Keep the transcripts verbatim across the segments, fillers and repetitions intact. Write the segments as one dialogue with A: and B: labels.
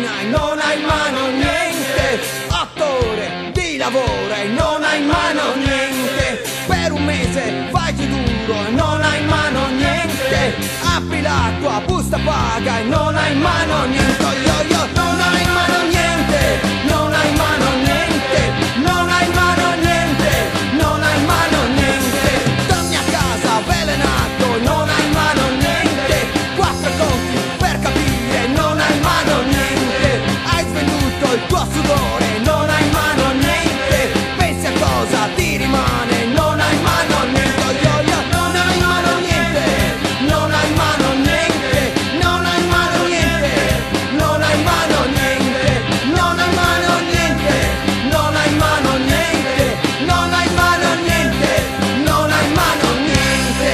A: mattina e non hai in mano niente, otto ore di lavoro e non hai in mano niente, per un mese fai giù duro e non hai in mano niente, apri la tua busta paga e non hai in mano niente, io, io, non hai in mano niente, non hai in mano niente, non hai in mano niente, non hai in mano niente, torni a casa avvelenato, non hai in mano niente, quattro conti per capire, non hai in mano niente, hai svenduto il tuo sudore, non hai in mano niente, pensi a cosa ti rimane, non hai in mano niente, io, io, non hai in mano niente, non hai in mano niente, non hai in mano niente, non hai in mano niente, non hai in mano niente, non hai in mano niente, non hai in mano niente, non hai in mano niente.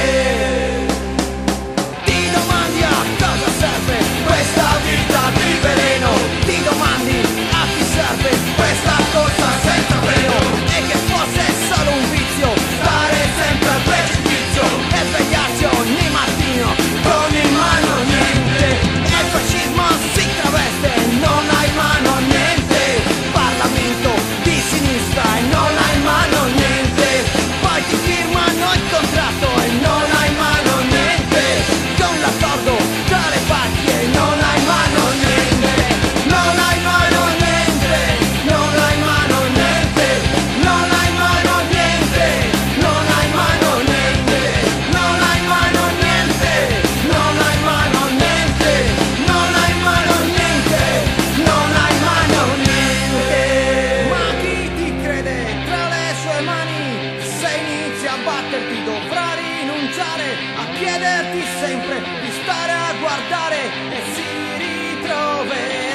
A: Ti domandi a cosa serve questa vita di veleno, ti domandi a chi serve questa corsa senza freno, e che fosse solo un vizio stare sempre al precipizio e svegliarsi ogni mattino con in mano niente, e il fascismo si traveste e non hai in mano niente, Parlamento di sinistra e non hai in mano niente, poi ti firmano il contratto e non hai in mano niente, con l'accordo tra le parti e non hai in mano niente, non hai in mano niente, non hai in mano niente, non hai in mano niente, non hai in mano niente, non hai in mano niente, non hai in mano niente, non hai in mano niente, non hai in mano niente. Ma chi ti crede tra le sue mani? Se inizi a batterti dovrà rinunciare a chiederti sempre di stare a guardare e si ritroverà